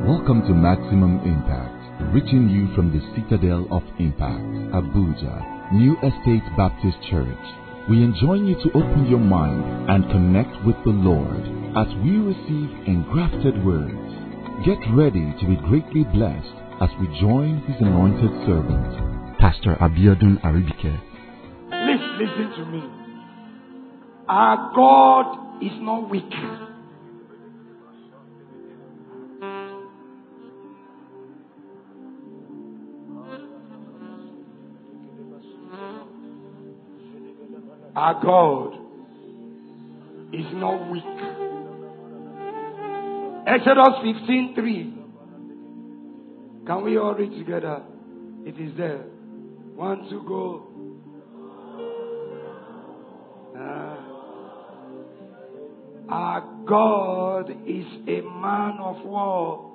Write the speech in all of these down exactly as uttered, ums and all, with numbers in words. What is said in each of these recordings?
Welcome to Maximum Impact, reaching you from the Citadel of Impact, Abuja, New Estate Baptist Church. We enjoin you to open your mind and connect with the Lord as we receive engrafted words. Get ready to be greatly blessed as we join His anointed servant, Pastor Abiodun Aribike. Please listen to me. Our God is not weak. Our God is not weak. Exodus fifteen three. Can we all read together? It is there. One, two, go. Uh, our God is a man of war.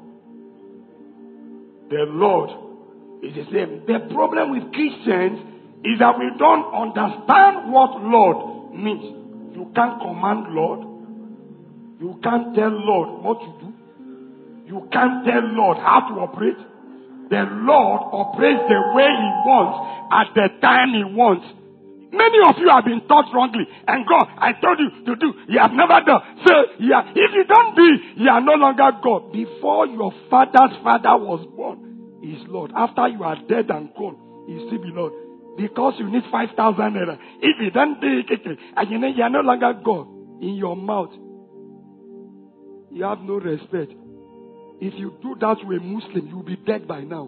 The Lord is the same. The problem with Christians is that we don't understand what Lord means. You can't command Lord. You can't tell Lord what to do. You can't tell Lord how to operate. The Lord operates the way He wants at the time He wants. Many of you have been taught wrongly. And God, I told you to do. You have never done. So, yeah, if you don't do it, you are no longer God. Before your father's father was born, He is Lord. After you are dead and gone, He is still be Lord. Because you need five thousand naira. If you don't do it, and you know you are no longer God in your mouth, you have no respect. If you do that to a Muslim, you will be dead by now.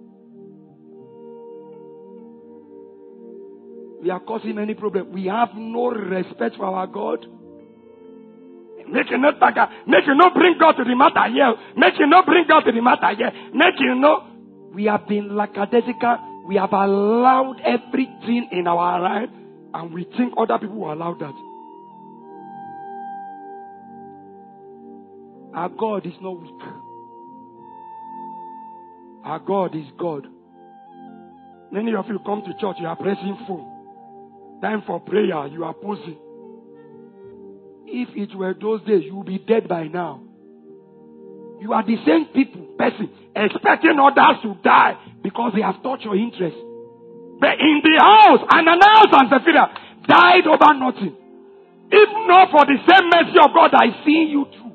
We are causing many problems. We have no respect for our God. Make you not make you not bring God to the matter here. Make you not bring God to the matter here. Make you know we have been lackadaisical. We have allowed everything in our life, and we think other people will allow that. Our God is not weak. Our God is God. Many of you come to church, you are pressing phone. Time for prayer, you are posing. If it were those days, you would be dead by now. You are the same people, person, expecting others to die because they have touched your interest. But in the house, Ananias and Sapphira died over nothing. If not for the same mercy of God I see you through.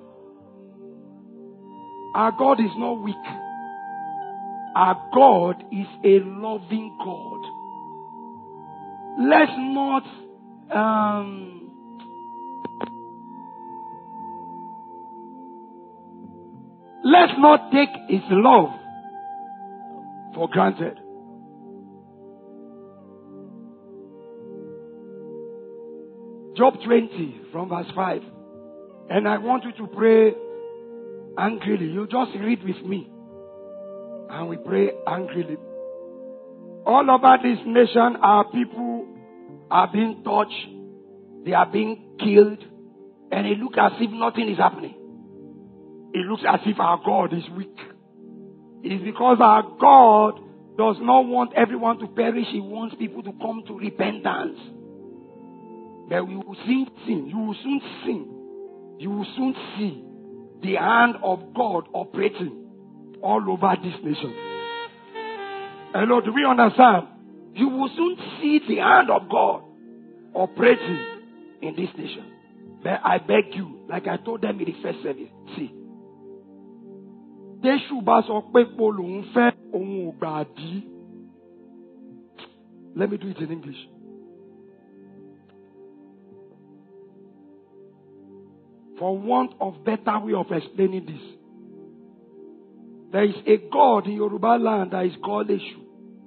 Our God is not weak. Our God is a loving God. Let's not um, let's not take His love for granted. Job twenty from verse five. And I want you to pray angrily. You just read with me. And we pray angrily. All over this nation, our people are being touched. They are being killed. And it looks as if nothing is happening. It looks as if our God is weak. It's because our God does not want everyone to perish. He wants people to come to repentance. But we will soon see. You will soon see. You will soon see the hand of God operating all over this nation. Hello, do we understand? You will soon see the hand of God operating in this nation. But I beg you, like I told them in the first service, see. Let me do it in English. For want of better way of explaining this, there is a God in Yoruba land that is called Eshu.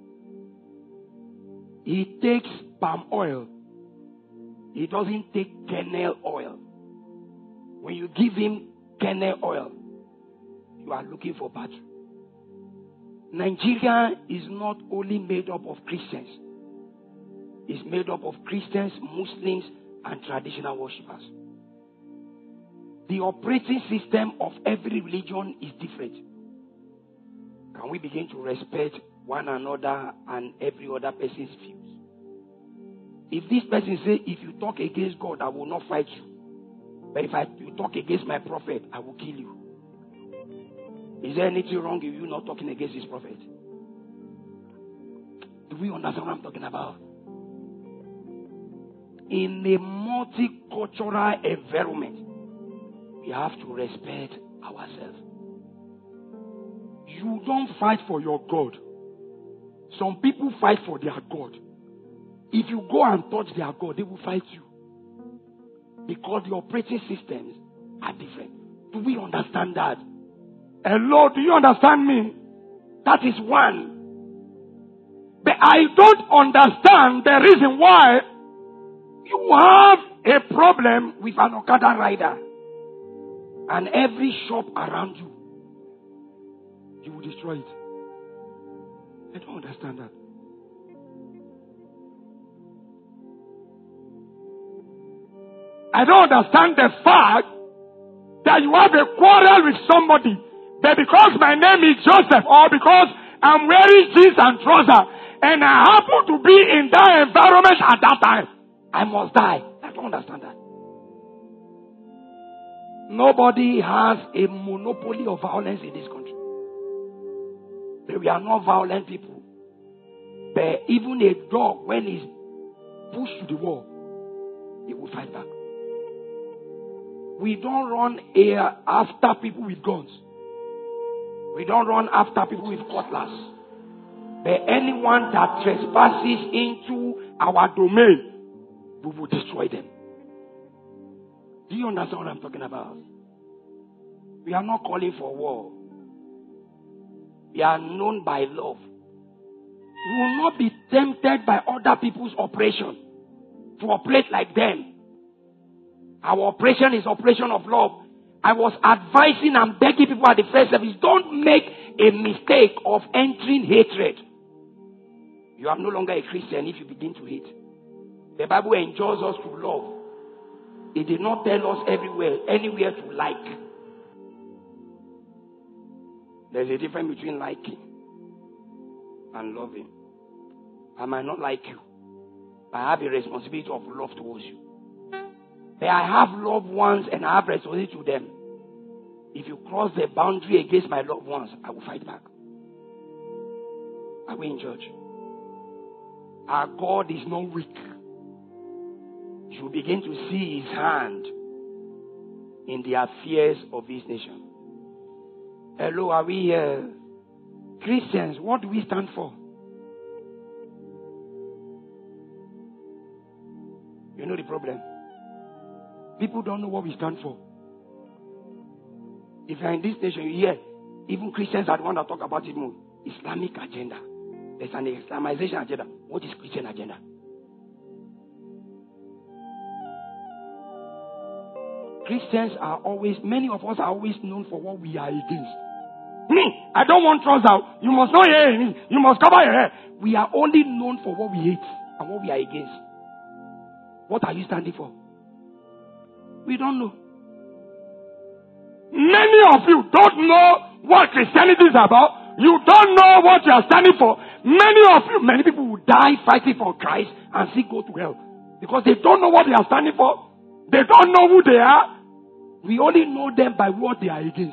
He takes palm oil. He doesn't take kernel oil. When you give him kernel oil, you are looking for battle. Nigeria is not only made up of Christians. It's made up of Christians, Muslims, and traditional worshippers. The operating system of every religion is different. Can we begin to respect one another and every other person's views? If this person says, if you talk against God, I will not fight you. But if I, you talk against my prophet, I will kill you. Is there anything wrong with you not talking against his prophet? Do we understand what I'm talking about? In a multicultural environment, we have to respect ourselves. You don't fight for your God. Some people fight for their God. If you go and touch their God, they will fight you. Because the operating systems are different. Do we understand that? Hello, do you understand me? That is one. But I don't understand the reason why you have a problem with an Okada rider. And every shop around you, you will destroy it. I don't understand that. I don't understand the fact that you have a quarrel with somebody, but because my name is Joseph, or because I'm wearing jeans and trousers, and I happen to be in that environment at that time, I must die. I don't understand that. Nobody has a monopoly of violence in this country. But we are not violent people. But even a dog, when he's pushed to the wall, he will fight back. We don't run after people with guns. We don't run after people with cutlass. But anyone that trespasses into our domain, we will destroy them. Do you understand what I'm talking about? We are not calling for war. We are known by love. We will not be tempted by other people's operation to operate like them. Our operation is operation of love. I was advising and begging people at the first service, don't make a mistake of entering hatred. You are no longer a Christian if you begin to hate. The Bible enjoins us to love. It did not tell us everywhere, anywhere to like. There's a difference between liking and loving. I might not like you, but I have a responsibility of love towards you. But I have loved ones and I have responsibility to them. If you cross the boundary against my loved ones, I will fight back. Are we in church? Our God is not weak. You will begin to see his hand in the affairs of this nation. Hello, are we here? Christians, what do we stand for? You know the problem? People don't know what we stand for. If you're in this nation, you hear, even Christians are the ones that talk about it more. Islamic agenda. There's an Islamization agenda. What is Christian agenda? Christians are always, many of us are always known for what we are against. Me, I don't want trousers. You must not hear me. You must cover your hair. We are only known for what we hate and what we are against. What are you standing for? We don't know. Many of you don't know what Christianity is about. You don't know what you are standing for. Many of you, many people will die fighting for Christ and still go to hell. Because they don't know what they are standing for. They don't know who they are. We only know them by what they are against.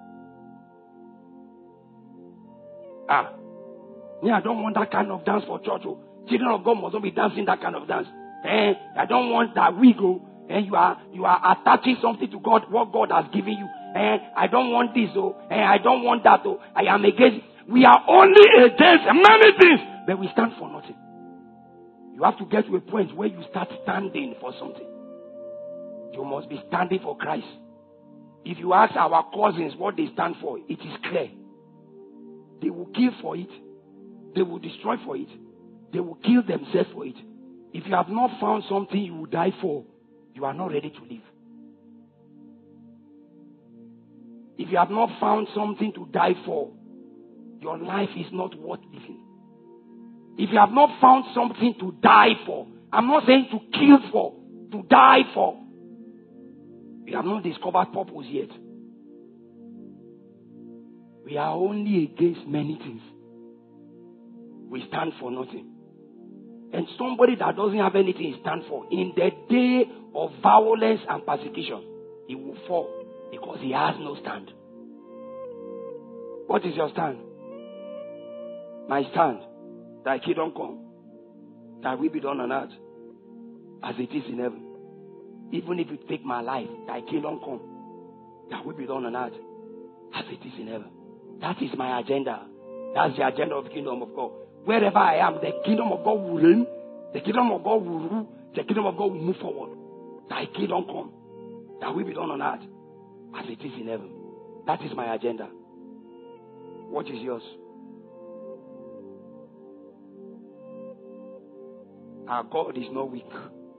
Ah. Yeah, I don't want that kind of dance for church. Oh. Children of God must not be dancing that kind of dance. Eh, I don't want that wig. Oh. And you are you are attaching something to God, what God has given you. And I don't want this, oh, and I don't want that, oh. I am against. We are only against many things, but we stand for nothing. You have to get to a point where you start standing for something. You must be standing for Christ. If you ask our cousins what they stand for, it is clear. They will kill for it. They will destroy for it. They will kill themselves for it. If you have not found something you will die for, you are not ready to live. If you have not found something to die for, your life is not worth living. If you have not found something to die for, I'm not saying to kill for, to die for, you have not discovered purpose yet. We are only against many things. We stand for nothing. And somebody that doesn't have anything to stand for, in the day of violence and persecution, he will fall because he has no stand. What is your stand? My stand, thy kingdom come, thy will be done on earth as it is in heaven. Even if you take my life, thy kingdom come, thy will be done on earth as it is in heaven. That is my agenda. That's the agenda of the kingdom of God. Wherever I am, the kingdom of God will reign, the kingdom of God will rule, the kingdom of God will move forward. Thy kingdom come, thy will be done on earth as it is in heaven. That is my agenda. What is yours? Our God is not weak.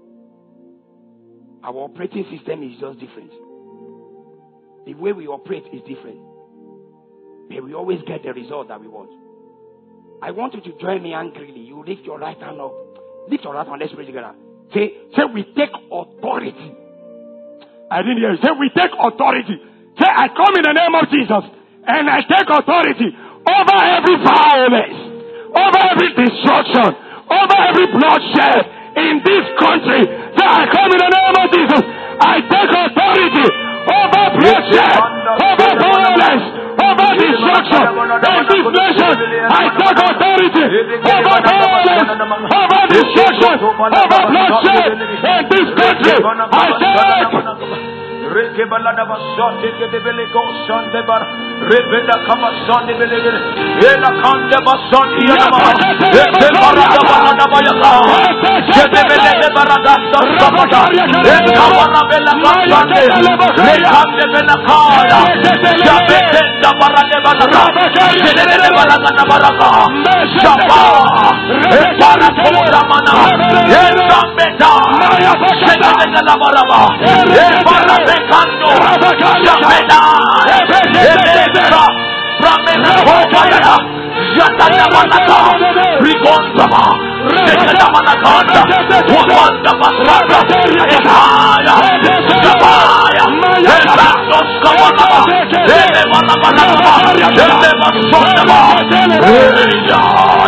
Our operating system is just different. The way we operate is different. But we always get the result that we want. I want you to join me angrily. You lift your right hand up. Lift your right hand. Let's pray together. Say, say we take authority. I didn't hear you. Say we take authority. Say I come in the name of Jesus and I take authority over every violence, over every destruction, over every bloodshed in this country. Say I come in the name of Jesus. I take authority over bloodshed, over violence, over destruction in this nation. I take authority over violence, over destruction, over bloodshed in this country. I take. Rekebalada basote kedebele go sonde bar rebeda kama sonde belele ela kande basonde yana ete barada barada bayaka kedebele de barada sabada eta barabela kasande rekande bela kala jabete da barade barada kedebele barada barada jaba epara kola mana esa beta kedebele la baraba epara Kando, Japeda, Ebesa, Pramena Kobayada, Jatana Manaka, Rigondaba, Sekada Manakanda, Wanda Basada, Ekaya, Jabaya, Elandos Kawanaba, Ele Wanabanaba, Ele Masonaba, Eya,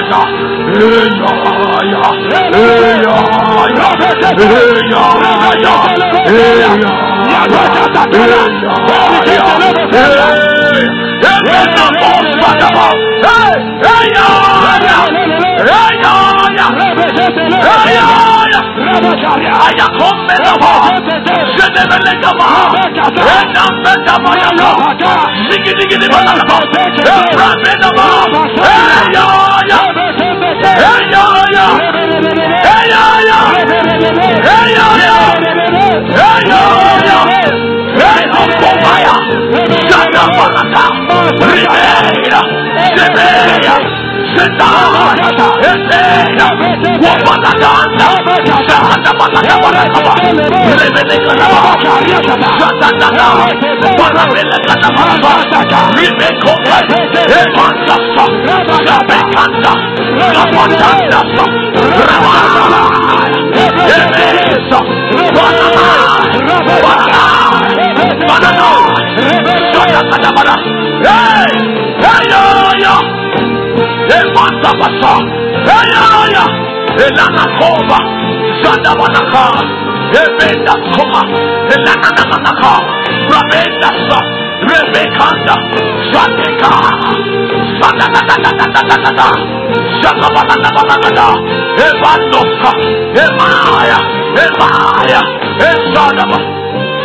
Eya, Eya, Eya, Komaya, Shana Balaka, Ribeira, Sebeya, Sendaya, Eteya, Wabaladanda, Shana Balaka Balakaba, Rebeleka Naba, Shatana, Barabeleka Naba, Rebeko, Epantasa, Shabekanda, Zapatanda, Ramana, Ebesa, Banana, Banana, Banana, Banana, Hey, hey, ya, Emanta Basa, hey, ya, Elana Kova, Zanda Manaka, Ebenda Koma, Elana Manaka, Rabenda Sa, Rebekanda, Zandeka, Zanda da da da da da da da, Zanda Banana Banana, Ebandoska, Emaya, Emaya, Ezadaba.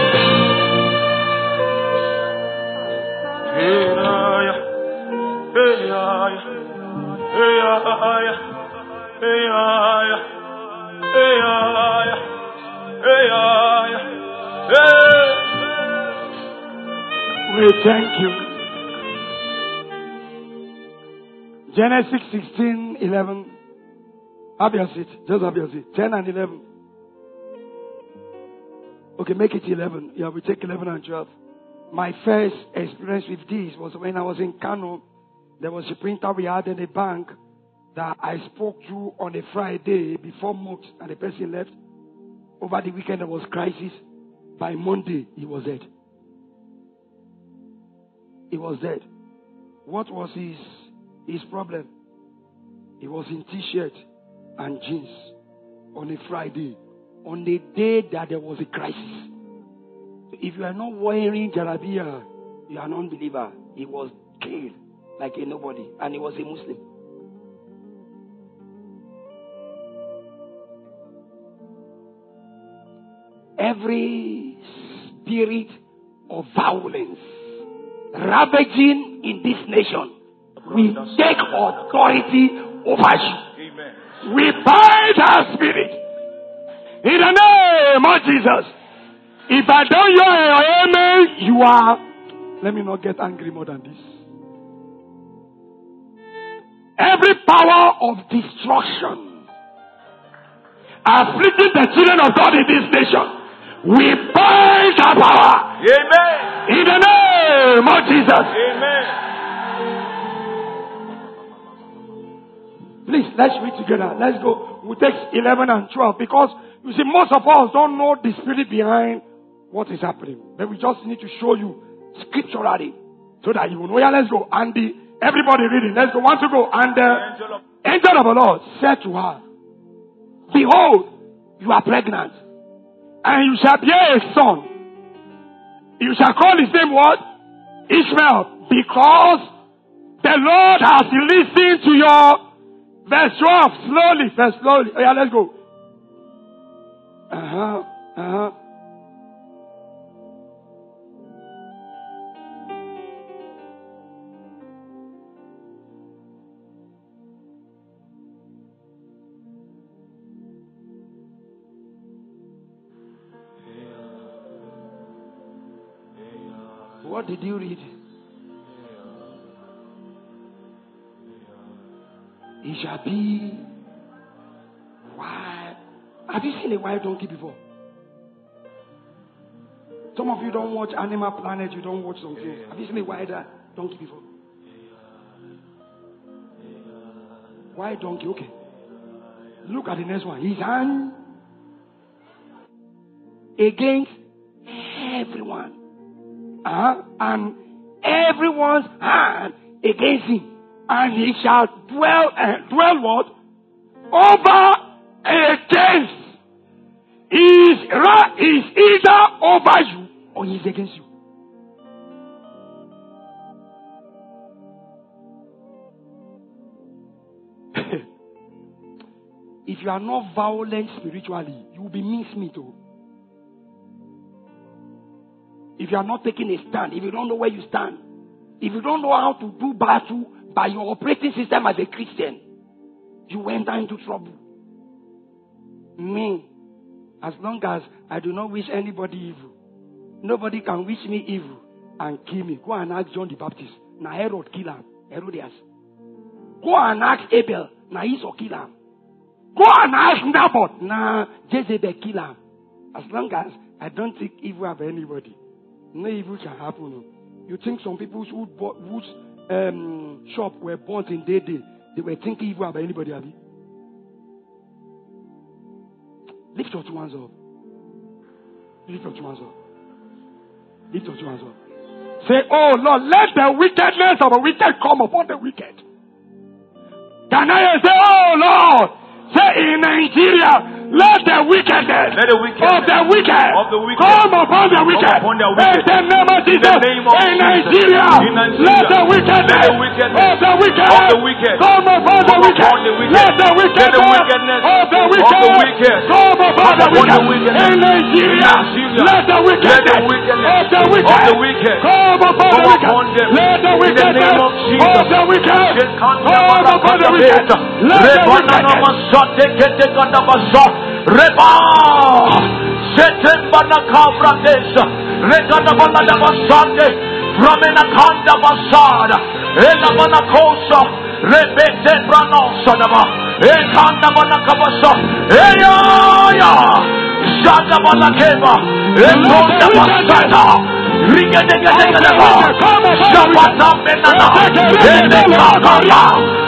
We thank you. Genesis sixteen, eleven. Have your seat. Just have your seat. ten and eleven. Okay, make it eleven. Yeah, we take eleven and twelve. My first experience with this was when I was in Kano. There was a printer we had in the bank that I spoke to on a Friday before months, and the person left. Over the weekend there was crisis. By Monday he was dead. He was dead. What was his his problem? He was in t-shirt and jeans on a Friday, on the day that there was a crisis. If you are not wearing Jarabia, you are an unbeliever. He was killed like a nobody, and he was a Muslim. Every spirit of violence ravaging in this nation, we take authority over you. Amen. We bind our spirit in the name of Jesus. If I don't hear your amen, you are. Let me not get angry more than this. Every power of destruction afflicting the children of God in this nation, we bind that power. Amen. In the name of Jesus. Amen. Please, let's read together. Let's go. We'll take eleven and twelve because you see, most of us don't know the spirit behind what is happening. But we just need to show you scripturally so that you will know. Yeah, let's go. And the, everybody reading. Let's go. Want to go. And the angel of, angel of the Lord said to her, behold, you are pregnant, and you shall bear a son. You shall call his name what? Ishmael, because the Lord has listened to your verse twelve. Slowly, verse slowly. Oh yeah, let's go. Uh-huh. Uh-huh. What did you read? It shall be wild. Have you seen a wild donkey before? Some of you don't watch Animal Planet, you don't watch some things. Have you seen a wild donkey before? Wild donkey, okay. Look at the next one. His hand against everyone. Uh, and everyone's hand against him, and he shall dwell uh, dwell what? Over against. His wrath is either over you or he is against you. If you are not violent spiritually, you will be mincemeat. If you are not taking a stand, if you don't know where you stand, if you don't know how to do battle by your operating system as a Christian, you enter into trouble. Me, as long as I do not wish anybody evil, nobody can wish me evil and kill me. Go and ask John the Baptist. Now Herod kill him. Herodias. Go and ask Abel. Now Esau kill him. Go and ask Naboth. Now Jezebel kill him. As long as I don't think evil of anybody, no evil can happen. You think some people who bought, whose um, shop were burnt in their day, they were thinking evil about anybody, have you? Lift your two hands up. Lift your two hands up. Lift your two hands up. Say, oh Lord, let the wickedness of the wicked come upon the wicked. Can I say, oh Lord, say in Nigeria, let the wickedness, let the wickedness of the wicked, of the wicked come upon the wicked. Upon the wicked. In the name of Jesus. In, name of in, Jesus. Nigeria, in Nigeria, let the wickedness, let the wickedness of the wicked, of the wicked come upon the come wicked. upon the wicked. Let the wickedness, let the wickedness of the wicked, of the wicked come upon the upon the wicked. wicked. In Nigeria, let the wickedness, let of the the wicked, of the wicked come upon the wicked. upon them. Let the wickedness, name of Jesus. of the wicked, come upon the wicked. Let the wickedness. Reba Setembana Kavrades Regadabana Basande Ramena Kanda Basada Elamana Kosa Rebete Branosadaba Ekanda Banakabasa Eya Shadabana Keva Ekonda Basada Rigadegadegaba Shabata Menana Elekakaba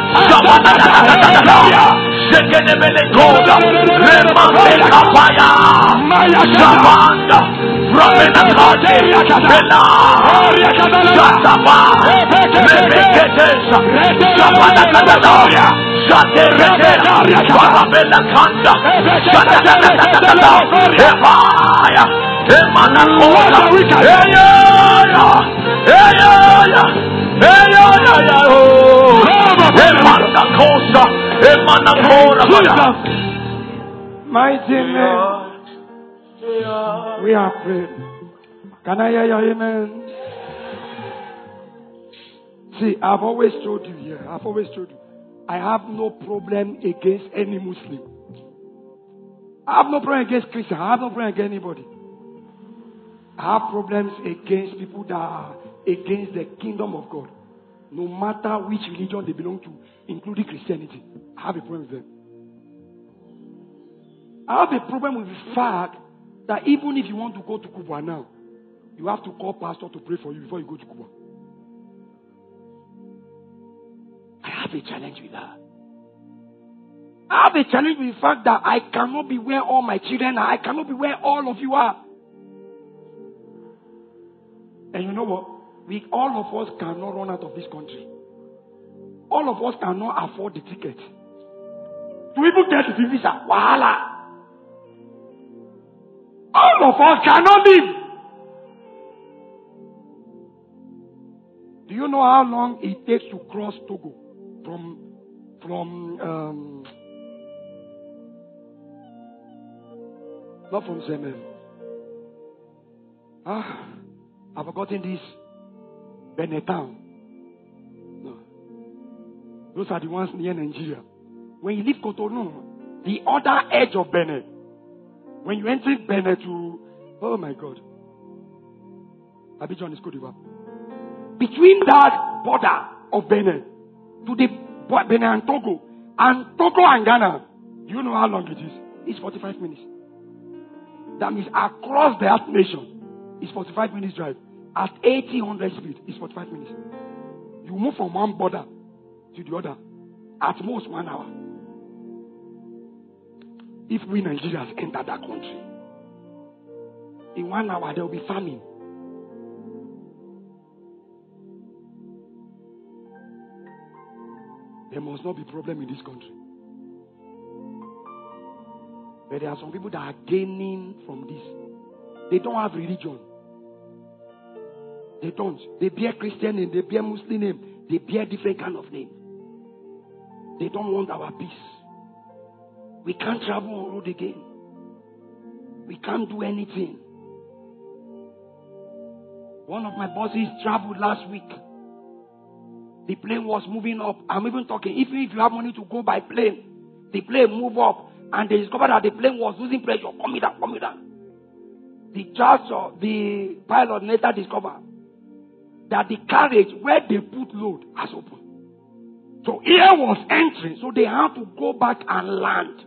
Shabana Shekenebele Koda Remande Kapaya Shabanda Ramena Kate Bela Shataba Rebeketesa Shabana Kadaya Shate Rekeda Parabela Kanda Shate Rekeda Evaya Emana Koda Eya Eya Eya Eya mighty name. We are praying. Can I hear your amen? See, I've always told you here, I've always told you, I have no problem against any Muslim. I have no problem against Christian. I have no problem against anybody. I have problems against people that are against the kingdom of God. No matter which religion they belong to, including Christianity. I have a problem with them. I have a problem with the fact that even if you want to go to Cuba now, you have to call pastor to pray for you before you go to Cuba. I have a challenge with that. I have a challenge with the fact that I cannot be where all my children are. I cannot be where all of you are. And you know what? We, all of us cannot run out of this country. All of us cannot afford the ticket. To even get the visa, wahala. All of us cannot live. Do you know how long it takes to cross Togo from from um, not from Zemen? Ah, I've forgotten this. Benetown. No. Those are the ones near Nigeria. When you leave Cotonou, the other edge of Benin. When you enter Benin to, oh my God, Abidjan is Cote d'Ivoire. Between that border of Benin to the Benin and Togo, and Togo and Ghana, do you know how long it is? It's forty-five minutes. That means across that nation, it's forty-five minutes drive. At eighty, one hundred speed, it's forty-five minutes. You move from one border to the other, at most one hour. If we Nigerians enter that country, in one hour there will be famine. There must not be problem in this country. But there are some people that are gaining from this. They don't have religion. They don't. They bear Christian name, they bear Muslim name, they bear different kind of name. They don't want our peace. We can't travel on road again. We can't do anything. One of my bosses traveled last week. The plane was moving up. I'm even talking. Even if you have money to go by plane, the plane move up, and they discovered that the plane was losing pressure. Coming down, coming down. The judge or the pilot later discovered that the carriage where they put load has opened. So air was entering, so they had to go back and land.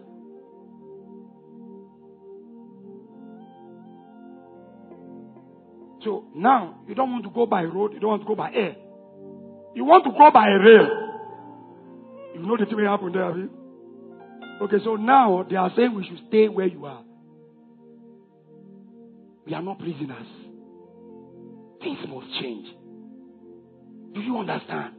So now you don't want to go by road, you don't want to go by air. You want to go by rail. You know the thing that happened there, have you? Okay, so now they are saying we should stay where you are. We are not prisoners. Things must change. Do you understand?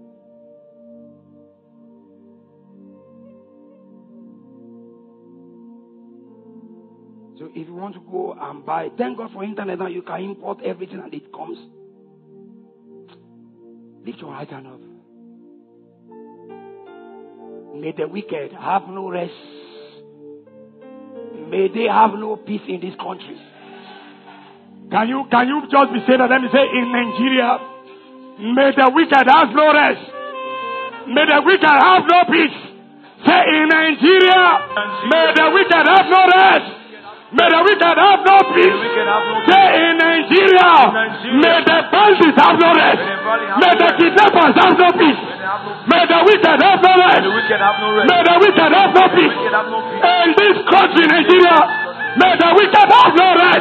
So if you want to go and buy, thank God for internet now, you can import everything and it comes. Lift your right hand up. May the wicked have no rest. May they have no peace in this country. Can you can you just be saying that? Let me say in Nigeria, may the wicked have no rest. May the wicked have no peace. Say in Nigeria, may the wicked have no rest. May the wicked have no peace. Say in Nigeria, may the bandits have no rest. May the kidnappers have no peace. May the wicked have no rest. May the wicked have no peace. In this country, Nigeria, may the wicked have no rest.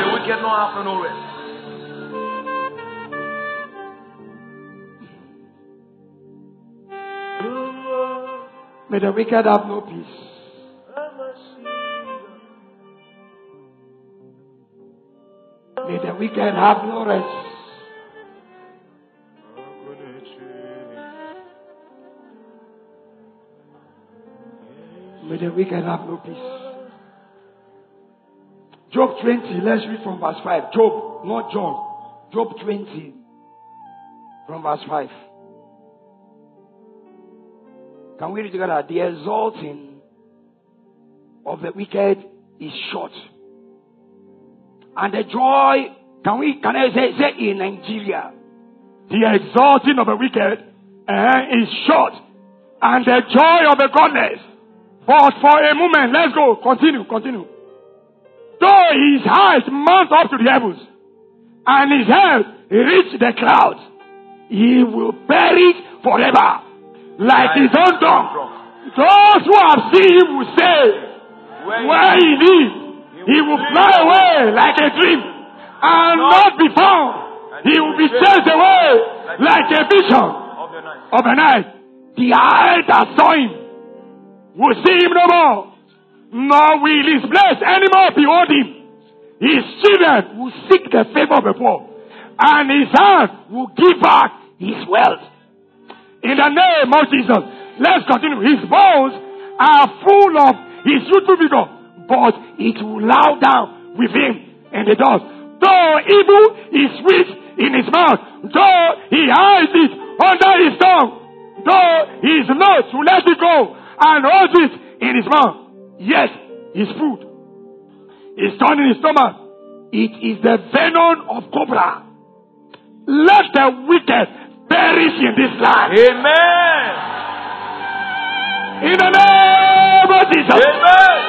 May the wicked have no peace. May the wicked have no rest. May the wicked have no peace. Job twenty, let's read from verse five. Job, not John. Job twenty, from verse five. Can we read together? The exalting of the wicked is short. And the joy, can we, can I say, say in Nigeria, the exalting of the wicked uh, is short. And the joy of the godless. But for a moment, let's go. Continue, continue. Though his height mounts up to the heavens, and his head reach the clouds, he will perish forever, like his own tongue. Those who have seen him will say, where he lives, he will fly away like a dream, and not be found. He will be chased away like a vision of the night. The eye that saw him will see him no more, nor will his place anymore behold him. His children will seek the favor of the poor, and his hand will give back his wealth. In the name of Jesus, let's continue. His bones are full of his youthful vigor, but it will lie down with him in the dust. Though evil is sweet in his mouth, though he hides it under his tongue, though his nose will let it go and holds it in his mouth, yes, his food is torn in his stomach. It is the venom of cobra. Let the wicked perish in this land. Amen. In the name of Jesus. Amen.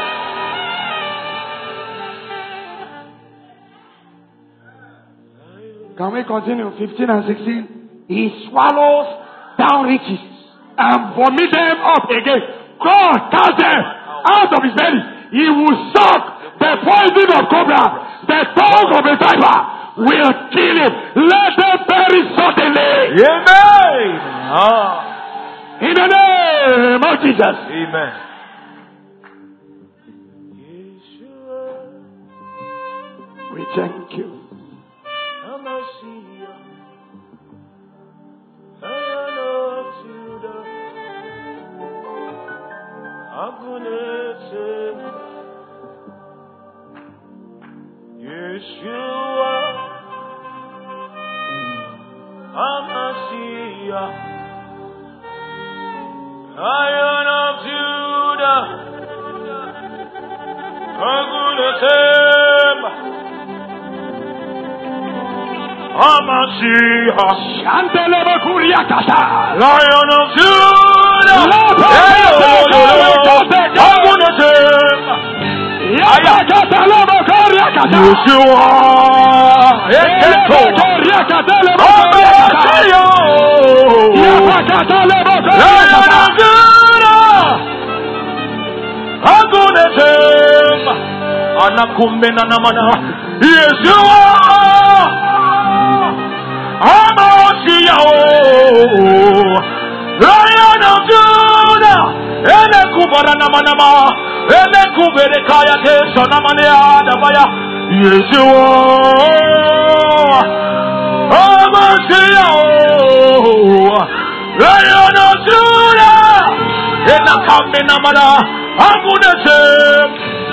Can we continue? fifteen and sixteen. He swallows down riches and vomit them up again. God cast them out of his belly. He will suck the poison of cobra. The tongue of a viper will kill him. Let them perish suddenly. Amen. Ah. In the name of Jesus. Amen. We thank you. Yeshua, Amashia, Lion of Judah, Agunatem, Amashia, Shanteleba Kuriakata, Lion of Judah, Agunatem, Yeshua, Eketo, Amashia, Lion of Judah, Agunatem, Anakumena Namana, Yeshua, Amashia, Lion of Judah, Enekubara Namanama, Enekubere Kaya Kesha Namania Dabaya, Yeshua, Amashia, Lion of Judah, Enakamena Namana, Agunatem.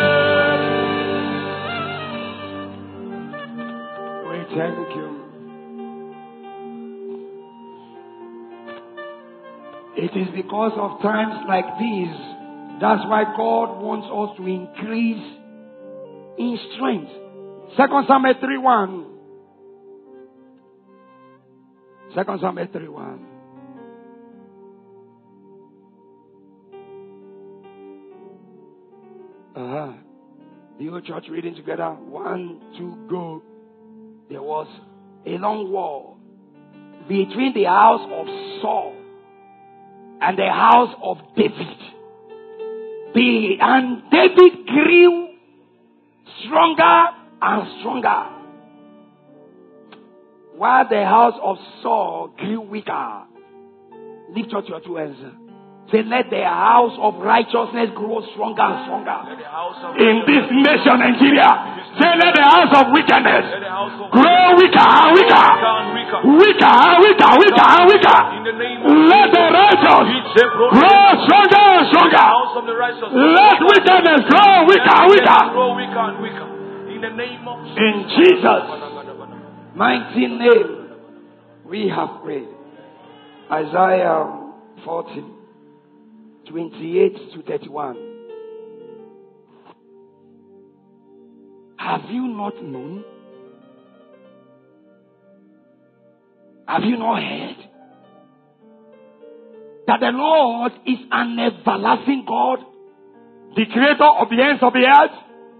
We thank you. It is because of times like these, that's why God wants us to increase in strength. Second Samuel three one. Second Samuel three one. Uh-huh. The whole church reading together. One, two, go. There was a long wall between the house of Saul and the house of David. The, and David grew stronger and stronger, while the house of Saul grew weaker. Lift up your two hands. Say, let the house of righteousness grow stronger and stronger. In this nation, Nigeria. Say, let the house of wickedness grow weaker and weaker. Weaker and weaker, weaker and weaker. Let the righteous grow stronger and stronger. Let wickedness grow weaker and weaker. In Jesus' mighty name, we have prayed. Isaiah forty. twenty-eight to thirty-one. Have you not known? Have you not heard that the Lord is an everlasting God, the creator of the ends of the earth?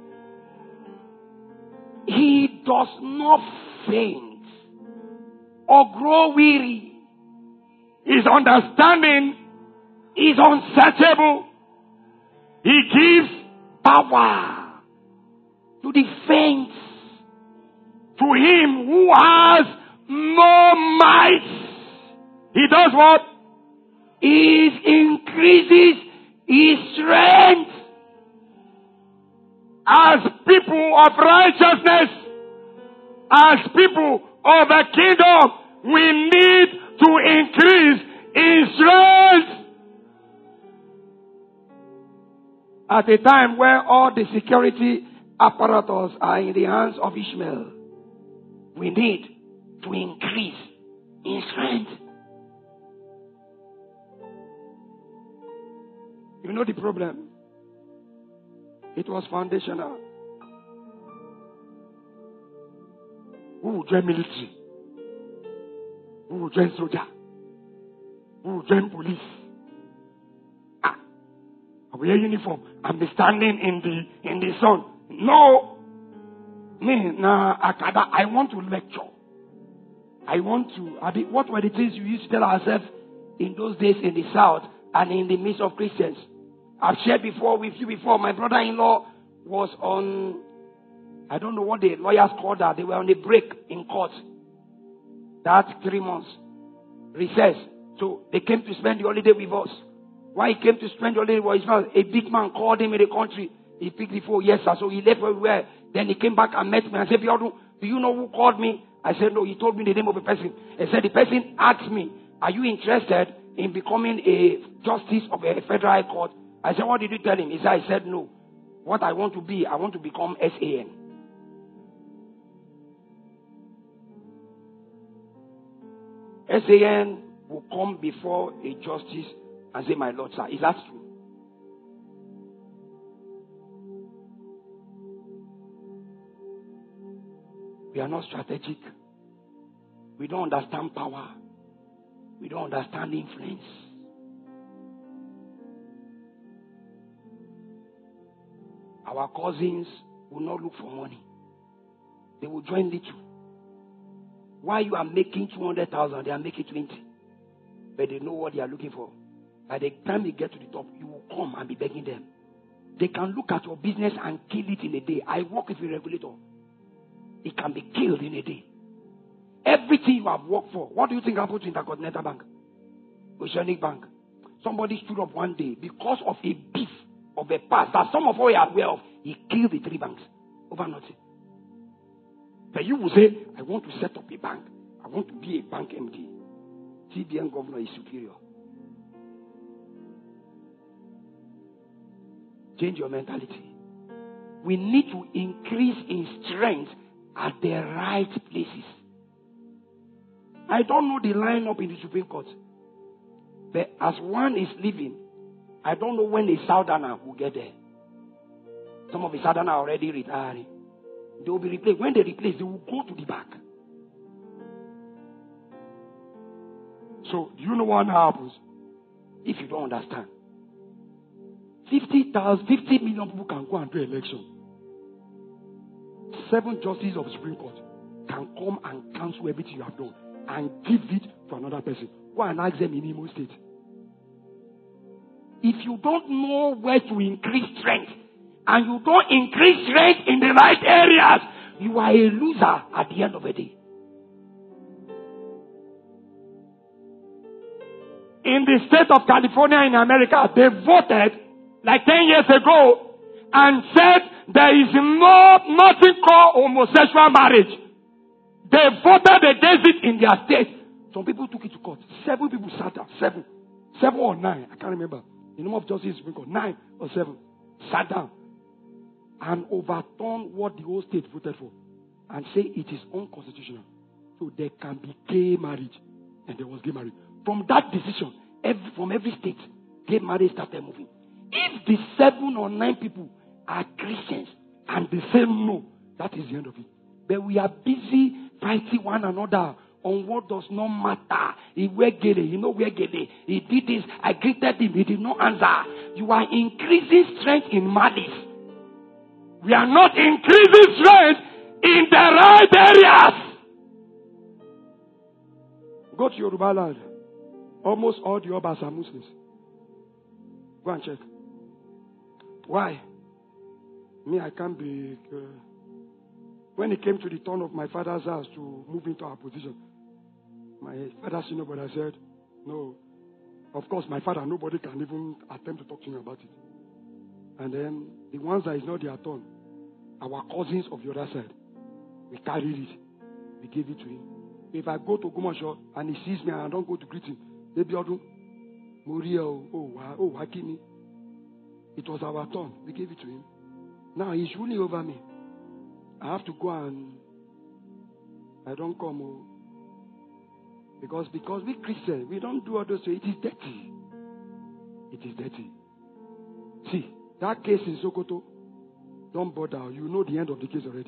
He does not faint or grow weary. His understanding is unsearchable. He gives power to the faint. To him who has no might, he does what? He increases his strength. As people of righteousness, as people of the kingdom, we need to increase in strength. At a time where all the security apparatus are in the hands of Ishmael, we need to increase in strength. You know the problem? It was foundational. Who will join military? Who will join soldier? Who will join police? Ah, I wear uniform. I'm standing in the in the sun. No, me nah, Akada. I want to lecture. I want to. I mean, what were the things you used to tell ourselves in those days in the South and in the midst of Christians? I've shared before with you before. My brother-in-law was on, I don't know what the lawyers called that. They were on a break in court. That's three months. Recess. So they came to spend the holiday with us. Why he came to spend the holiday with us? A big man called him in the country. He picked the phone. Yes, sir. So he left everywhere. Then he came back and met me and said, do you know who called me? I said, no. He told me the name of the person. He said, the person asked me, are you interested in becoming a justice of a federal high court? I said, what did you tell him? He said, I said, no. What I want to be, I want to become S A N. S A N will come before a justice and say, my Lord, sir. Is that true? We are not strategic. We don't understand power. We don't understand influence. Our cousins will not look for money. They will join little. While you are making two hundred thousand, they are making twenty. But they know what they are looking for. By the time you get to the top, you will come and be begging them. They can look at your business and kill it in a day. I work with a regulator. It can be killed in a day. Everything you have worked for. What do you think happened to Intercontinental Bank? Oceanic Bank. Somebody stood up one day because of a beef of the past that some of us are aware of. He killed the three banks over nothing. But you will say, I want to set up a bank. I want to be a bank M D. C B N governor is superior. Change your mentality. We need to increase in strength at the right places. I don't know the lineup in the Supreme Court. But as one is leaving, I don't know when a Southerner will get there. Some of the Southerner are already retiring. They will be replaced. When they replace, they will go to the back. So, do you know what happens? If you don't understand. fifty thousand, fifty million people can go and do election. Seven justices of the Supreme Court can come and cancel everything you have done and give it to another person. Go and ask them in Imo State. If you don't know where to increase strength, and you don't increase strength in the right areas, you are a loser at the end of the day. In the state of California in America, they voted like ten years ago and said there is no nothing called homosexual marriage. They voted against it in their state. Some people took it to court. Seven people sat down. Seven. Seven or nine. I can't remember. The number of justices Supreme Court. Nine or seven. Sat down. And overturned what the whole state voted for. And say it is unconstitutional. So there can be gay marriage. And there was gay marriage. From that decision, every, from every state, Gay marriage started moving. If the seven or nine people are Christians and they say no, that is the end of it. But we are busy fighting one another on what does not matter. He wear gele, you know where gele. He did this, I greeted him, he did not answer. You are increasing strength in malice. We are not increasing strength in the right areas. Go to Yoruba land. Almost all the Obas are Muslims. Go and check. Why? Me, I can't be... Uh, when it came to the turn of my father's house to move into our position, my father senior brother said, no. Of course, my father, nobody can even attempt to talk to me about it. And then the ones that is not their turn, our cousins of the other side, we carried it. We gave it to him. If I go to Gumasho and he sees me and I don't go to greet him, they be all Muria, oh, oh, Hakimi. It was our turn. We gave it to him. Now he's ruling over me. I have to go and I don't come. Oh, because because we Christians, we don't do all those things. It is dirty. It is dirty. See, that case in Sokoto, don't bother. You know the end of the case already.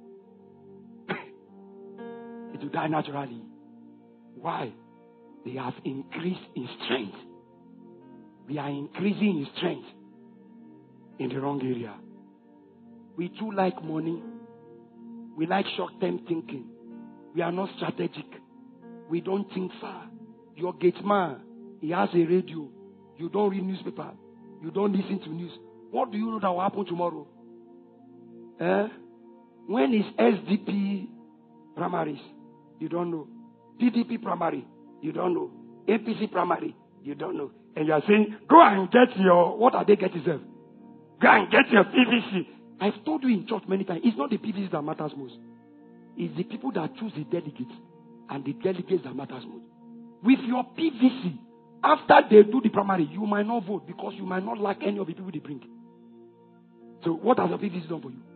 It will die naturally. Why? They have increased in strength. We are increasing in strength in the wrong area. We too like money. We like short-term thinking. We are not strategic. We don't think far. Your gate man, he has a radio. You don't read newspaper. You don't listen to news. What do you know that will happen tomorrow? Eh? When is S D P primaries? You don't know. P D P primary? You don't know. A P C primary? You don't know. And you are saying, go and get your, what are they getting yourself? Go and get your P V C. I've told you in church many times, it's not the P V C that matters most. It's the people that choose the delegates and the delegates that matters most. With your P V C, after they do the primary, you might not vote because you might not like any of the people they bring. So what has your P V C done for you?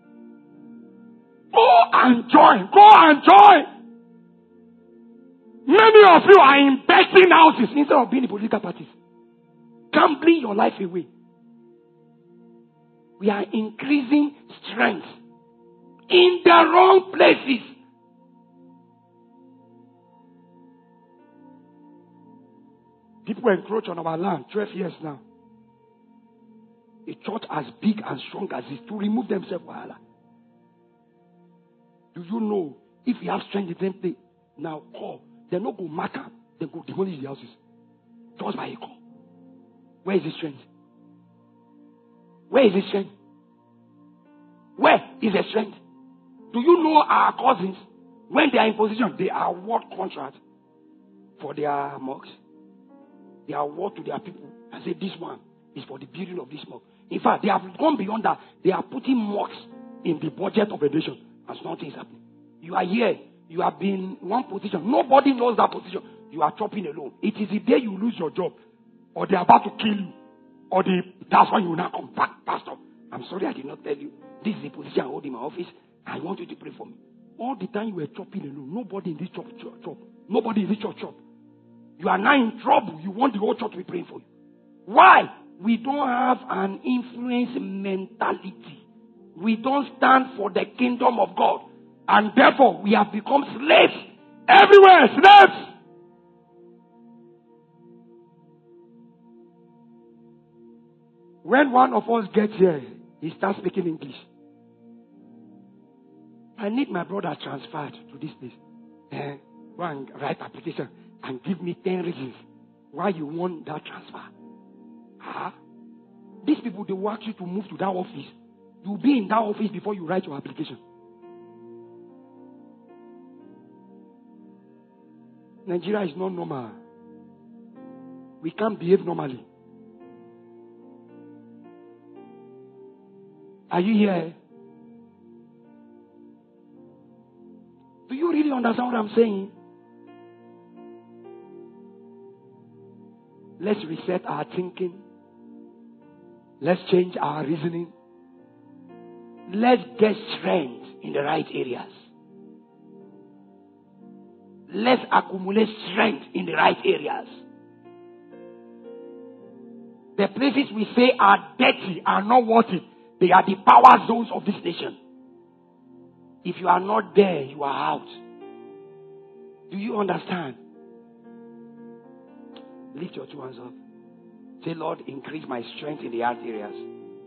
Go and join. Go and join. Many of you are investing houses instead of being in political parties. Gambling your life away. We are increasing strength in the wrong places. People encroach on our land twelve years now. A church as big and strong as this to remove themselves. Do you know if you have strength in them, now call. They not go mark up. They go demolish the houses. Just by a call. Where is the strength? Where is the strength? Where is the strength? Do you know our cousins, when they are in position, they award contract for their mosques? They award to their people and say this one is for the building of this mosque. In fact, they have gone beyond that. They are putting mosques in the budget of a nation as nothing is happening. You are here. You have been in one position. Nobody knows that position. You are chopping alone. It is the day you lose your job, or they are about to kill you, or the, that's why you will now come back, Pastor. I'm sorry I did not tell you. This is the position I hold in my office. I want you to pray for me. All the time you were chopping alone. Nobody in this church chop, chop. Nobody in this church chop. You are now in trouble. You want the whole church to be praying for you. Why? We don't have an influence mentality. We don't stand for the kingdom of God. And therefore, we have become slaves. Everywhere, slaves. When one of us gets here, he starts speaking English. I need my brother transferred to this place. Eh, go and write application and give me ten reasons why you want that transfer. Huh? These people, they will ask you to move to that office. You'll be in that office before you write your application. Nigeria is not normal. We can't behave normally. Are you here? Do you really understand what I'm saying? Let's reset our thinking. Let's change our reasoning. Let's get strength in the right areas. Let's accumulate strength in the right areas. The places we say are dirty, are not worth it. They are the power zones of this nation. If you are not there, you are out. Do you understand? Lift your two hands up. Say, Lord, increase my strength in the right areas.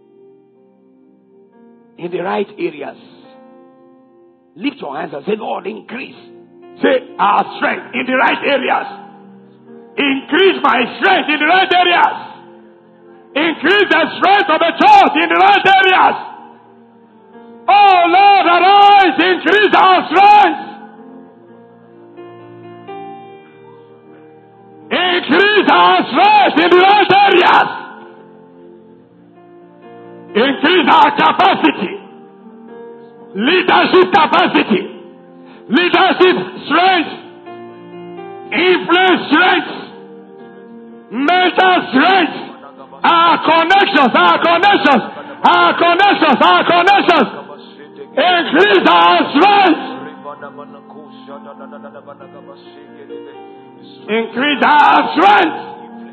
In the right areas. Lift your hands and say, Lord, increase. Say, our strength in the right areas. Increase my strength in the right areas. Increase the strength of the church in the right areas. Oh Lord, arise, increase our strength. Increase our strength in the right areas. Increase our capacity. Leadership capacity. Leadership strength. Influence strength. Mental strength. Our connections, our connections, our connections, our connections. Increase our strength. Increase our strength.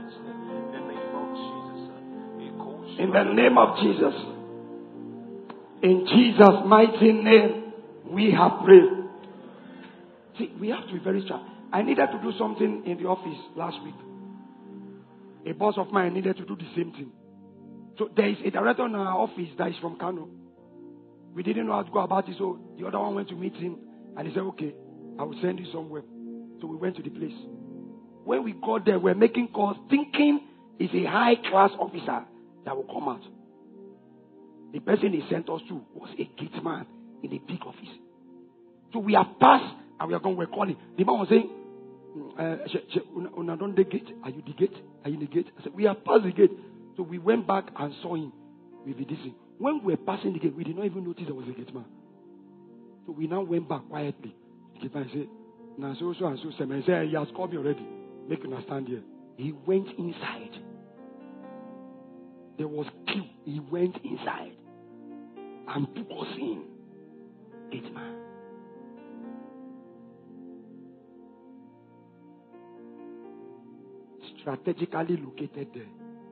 In the name of Jesus. In Jesus' mighty name, we have prayed. See, we have to be very sharp. I needed to do something in the office last week. A boss of mine needed to do the same thing. So there is a director in our office that is from Kano. We didn't know how to go about it, so the other one went to meet him, and he said, okay, I will send you somewhere. So we went to the place. When we got there, we were making calls, thinking it's a high-class officer that will come out. The person he sent us to was a gate man in a big office. So we have passed, and we are going, we're calling. The man was saying, Uh, una don't the gate. Are you the gate? Are you the gate? I said, we are past the gate. So we went back and saw him with the distance. When we were passing the gate, we did not even notice there was a gate man. So we now went back quietly. The gate man said, now so so and so. He said, he has called me already. Make him stand here. He went inside. There was queue. He went inside and took us in. Gate man. Strategically located there.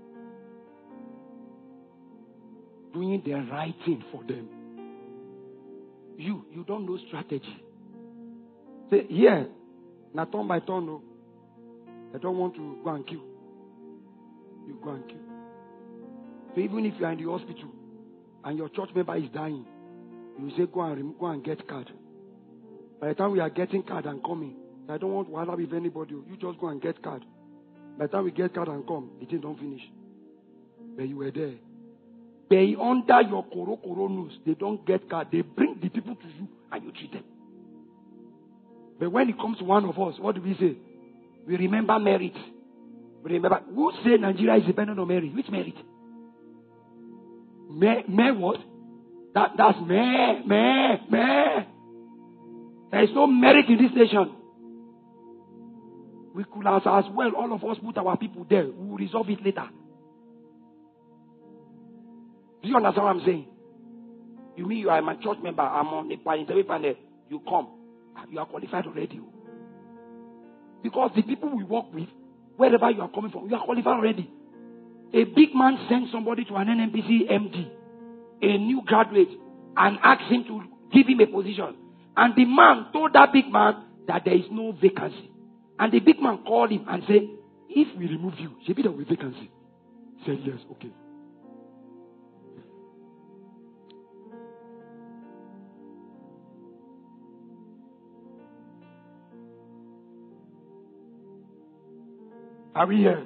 Doing the right thing for them. You, you don't know strategy. Say, yeah, now turn by turn, no. I don't want to go and kill. You go and kill. So even if you are in the hospital and your church member is dying, you say, go and, go and get card. By the time we are getting card and coming, I don't want to have with anybody. You just go and get card. By the time we get card and come, the thing don't finish. But you were there. They under your koro koro nose. They don't get card. They bring the people to you and you treat them. But when it comes to one of us, what do we say? We remember merit. We remember. Who say Nigeria is dependent on merit? Which merit? Me, me what? That, that's me, me, me. There is no merit in this nation. We could as, as well, all of us put our people there. We will resolve it later. Do you understand what I'm saying? You mean you are my church member, I'm on the interview panel, you come. You are qualified already. Because the people we work with, wherever you are coming from, you are qualified already. A big man sends somebody to an N N P C M D, a new graduate, and asks him to give him a position. And the man told that big man that there is no vacancy. And the big man called him and said, if we remove you, maybe there will be vacancy. He said, yes, okay. Are we here?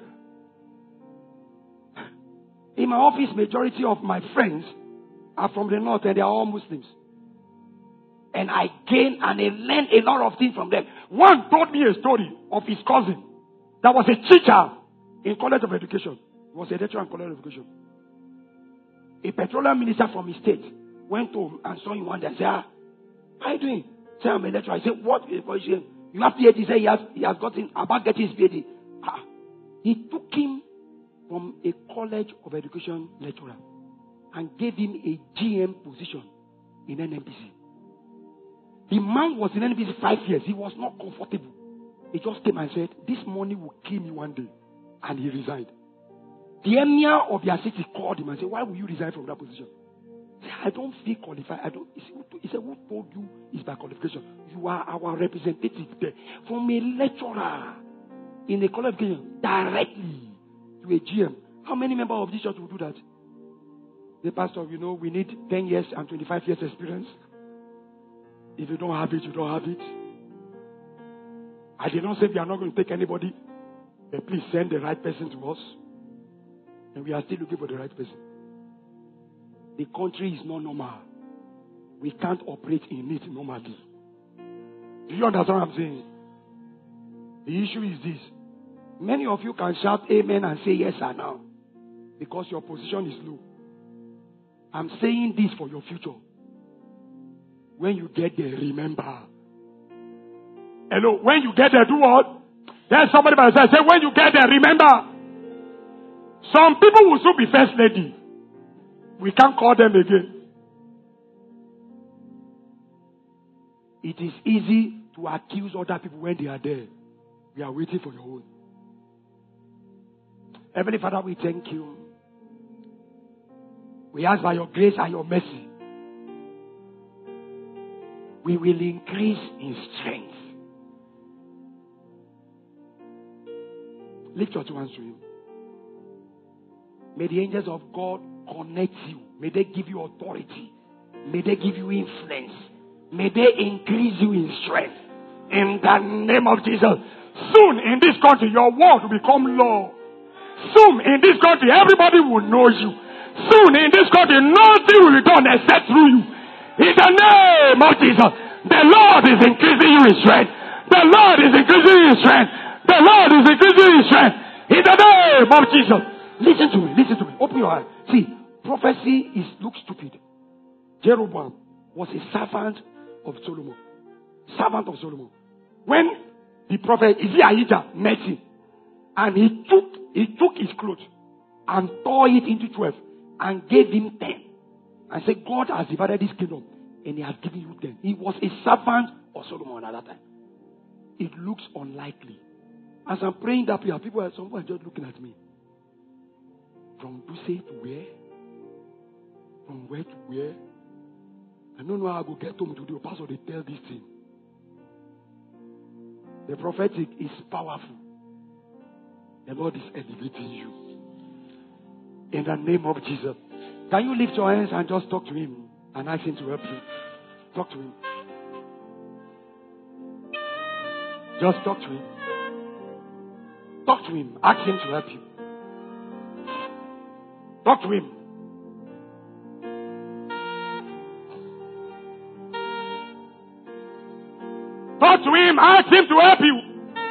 In my office, majority of my friends are from the north and they are all Muslims. And I gain and I learn a lot of things from them. One told me a story of his cousin that was a teacher in College of Education. He was a lecturer in College of Education. A petroleum minister from his state went home and saw him one day and said, ah, how are you doing? Say, I'm a lecturer. I said, what is position? You have PhD. He said, he has, he has gotten, about getting his PhD. Ah. He took him from a College of Education lecturer and gave him a G M position in N N P C. The man was in N N P C five years. He was not comfortable. He just came and said, this money will kill me one day. And he resigned. The emir of their city called him and said, why will you resign from that position? He said, I don't feel qualified. I don't. He said, who told you it's by qualification? You are our representative there. From a lecturer in a college education directly to a G M. How many members of this church will do that? The pastor, you know, we need ten years and twenty-five years experience. If you don't have it, you don't have it. I did not say we are not going to take anybody. But please send the right person to us. And we are still looking for the right person. The country is not normal. We can't operate in it normally. Do you understand what I'm saying? The issue is this. Many of you can shout amen and say yes or no. Because your position is low. I'm saying this for your future. When you get there, remember. Hello, when you get there, do what? There's somebody by the side. Say, when you get there, remember. Some people will soon be first lady. We can't call them again. It is easy to accuse other people when they are there. We are waiting for your own. Heavenly Father, we thank you. We ask by your grace and your mercy, we will increase in strength. Lift your two hands to him. May the angels of God connect you. May they give you authority. May they give you influence. May they increase you in strength. In the name of Jesus. Soon in this country, your word will become law. Soon in this country, everybody will know you. Soon in this country, nothing will be done except through you. In the name of Jesus, the Lord is increasing you in strength. The Lord is increasing you in strength. The Lord is increasing you in strength. In the name of Jesus. Listen to me, listen to me. Open your eyes. See, prophecy is looks stupid. Jeroboam was a servant of Solomon. Servant of Solomon. When the prophet Ahijah met him, and he took he took his clothes and tore it into twelve and gave him ten. And said, God has divided this kingdom and he has given you ten. He was a servant of Solomon at that time. It looks unlikely. As I'm praying that prayer, people are, some people are just looking at me. From Duse to where? From where to where? I don't know how I go get home today. Pastor, they tell this thing. The prophetic is powerful. The Lord is elevating you. In the name of Jesus. Can you lift your hands and just talk to him and ask him to help you? Talk to him. Just talk to him. Talk to him. Ask him to help you. Talk to him. Talk to him. Ask him to help you.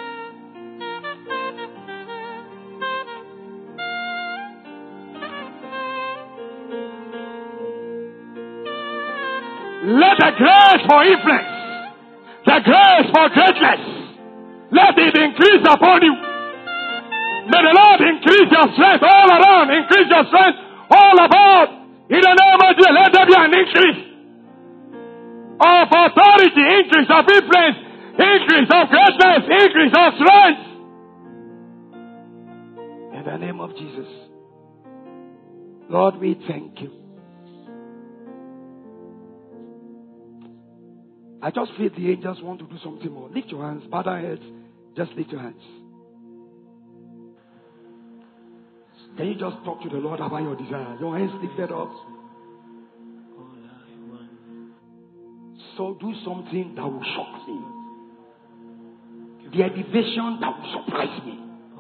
Let the grace for influence, the grace for greatness, let it increase upon you. May the Lord increase your strength all around, increase your strength all about. In the name of Jesus, let there be an increase of authority, increase of influence, increase of greatness, increase of strength. In the name of Jesus. Lord, we thank you. I just feel the angels want to do something more. Lift your hands, bow down heads. Just lift your hands. Can you just talk to the Lord about your desire? Your hands lifted up. So do something that will shock me. The elevation that will surprise me.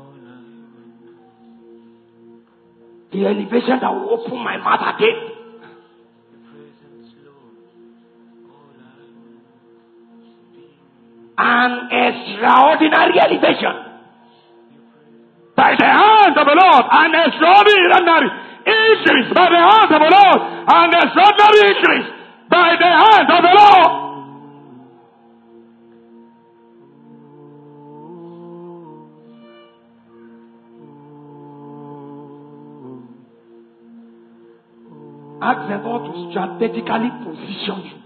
The elevation that will open my mouth again. An extraordinary elevation. By the hand of the Lord, an extraordinary increase. By the hand of the Lord, an extraordinary increase. By the hand of the Lord. Ask the Lord to strategically position you.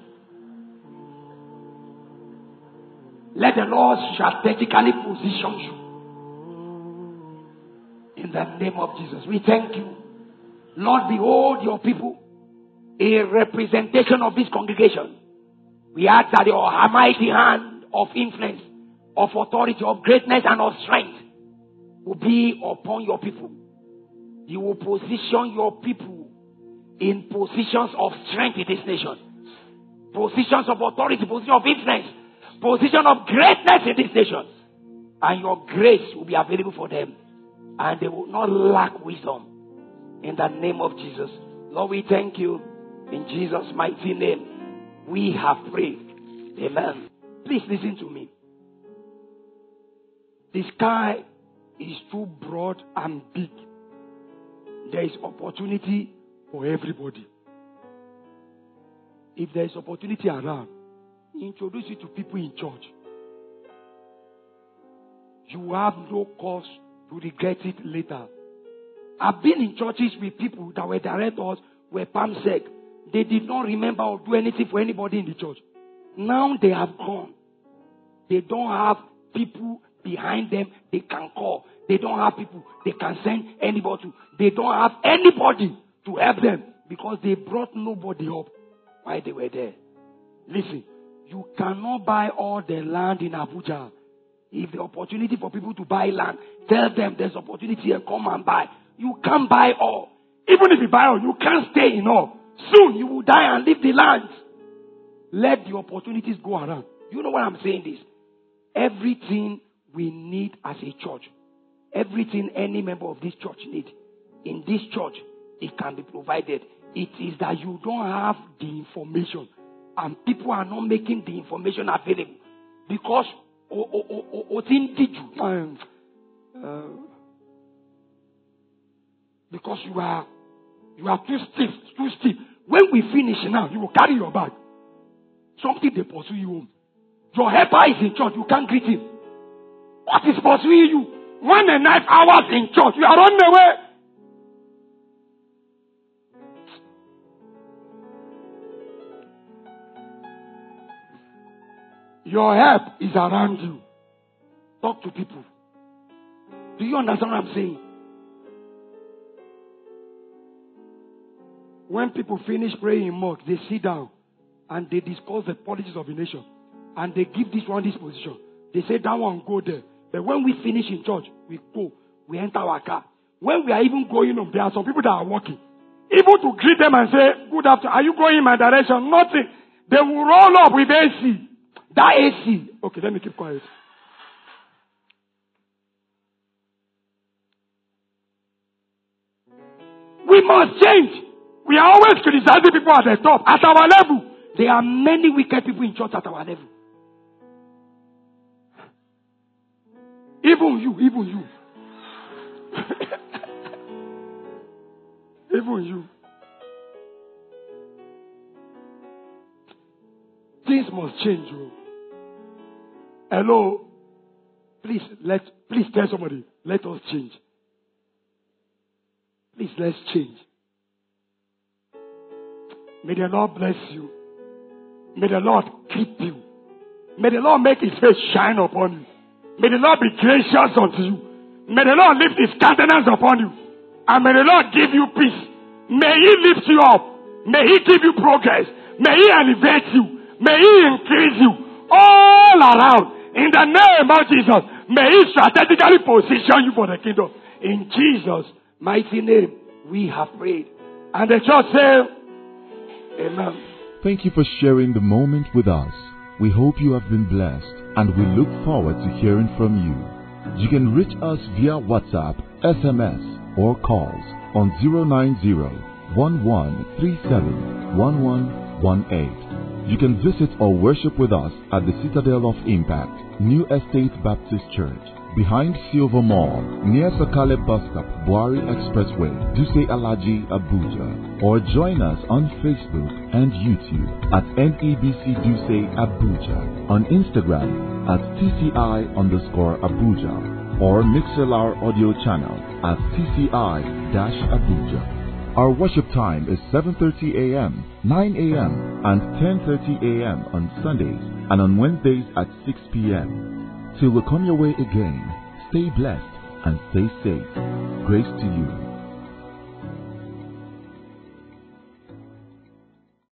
Let the Lord strategically position you. In the name of Jesus, we thank you. Lord, behold your people, a representation of this congregation. We ask that your mighty hand of influence, of authority, of greatness, and of strength will be upon your people. You will position your people in positions of strength in this nation. Positions of authority, position of influence, position of greatness in this nation. And your grace will be available for them. And they will not lack wisdom. In the name of Jesus. Lord, we thank you. In Jesus' mighty name, we have prayed. Amen. Please listen to me. The sky is too broad and big. There is opportunity for everybody. If there is opportunity around, introduce it to people in church. You have no cause to regret it later. I've been in churches with people that were directors, were palmsec. They did not remember or do anything for anybody in the church. Now they have gone. They don't have people behind them they can call. They don't have people they can send anybody to. They don't have anybody to help them because they brought nobody up while they were there. Listen, you cannot buy all the land in Abuja. If the opportunity for people to buy land, tell them there's opportunity here, come and buy. You can't buy all. Even if you buy all, you can't stay in all. Soon you will die and leave the land. Let the opportunities go around. You know what I'm saying this? Everything we need as a church, everything any member of this church needs, in this church, it can be provided. It is that you don't have the information. And people are not making the information available. Because o, o, o, o, um, uh, because you are you are too stiff, too stiff. When we finish now, you will carry your bag. Something they pursue you home. Your helper is in church, you can't greet him. What is pursuing you? One and a half hours in church, you are running away. Your help is around you. Talk to people. Do you understand what I'm saying? When people finish praying in mosque, they sit down and they discuss the politics of the nation. And they give this one this position. They say that one go there. But when we finish in church, we go. We enter our car. When we are even going home, there are some people that are walking. Even to greet them and say, good afternoon, are you going in my direction? Nothing. They will roll up with A C. That A C. Okay, let me keep quiet. We must change. We are always criticizing people at the top. At our level, there are many wicked people in church at our level. Even you, even you. Even you. Things must change, you. Hello. Please let please tell somebody, let us change. Please let's change. May the Lord bless you. May the Lord keep you. May the Lord make his face shine upon you. May the Lord be gracious unto you. May the Lord lift his countenance upon you. And may the Lord give you peace. May he lift you up. May he give you progress. May he elevate you. May he increase you all around. In the name of Jesus, may he strategically position you for the kingdom. In Jesus' mighty name, we have prayed. And the church said, amen. Thank you for sharing the moment with us. We hope you have been blessed and we look forward to hearing from you. You can reach us via WhatsApp, S M S, or calls on zero nine zero, one one three seven, one one one eight. You can visit or worship with us at the Citadel of Impact, New Estate Baptist Church, behind Silver Mall, near Sakale Bus Stop, Buari Expressway, Duse Alaji, Abuja. Or join us on Facebook and YouTube at N E B C Duse Abuja, on Instagram at T C I underscore Abuja, or Mixlr audio channel at T C I-Abuja. Our worship time is seven thirty a.m., nine a.m., and ten thirty a.m. on Sundays, and on Wednesdays at six p.m. Till we come your way again, stay blessed and stay safe. Grace to you.